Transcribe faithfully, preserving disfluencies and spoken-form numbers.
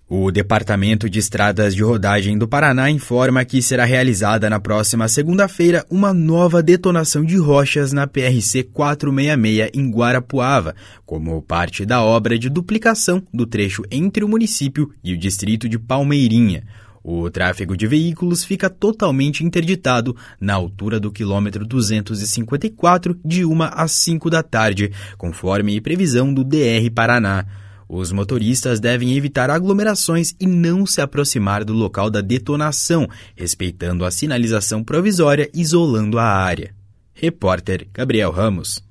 O Departamento de Estradas de Rodagem do Paraná informa que será realizada na próxima segunda-feira uma nova detonação de rochas na P R C quatrocentos e sessenta e seis em Guarapuava, como parte da obra de duplicação do trecho entre o município e o distrito de Palmeirinha. O tráfego de veículos fica totalmente interditado na altura do quilômetro duzentos e cinquenta e quatro de uma às cinco da tarde, conforme previsão do D R Paraná. Os motoristas devem evitar aglomerações e não se aproximar do local da detonação, respeitando a sinalização provisória isolando a área. Repórter Gabriel Ramos.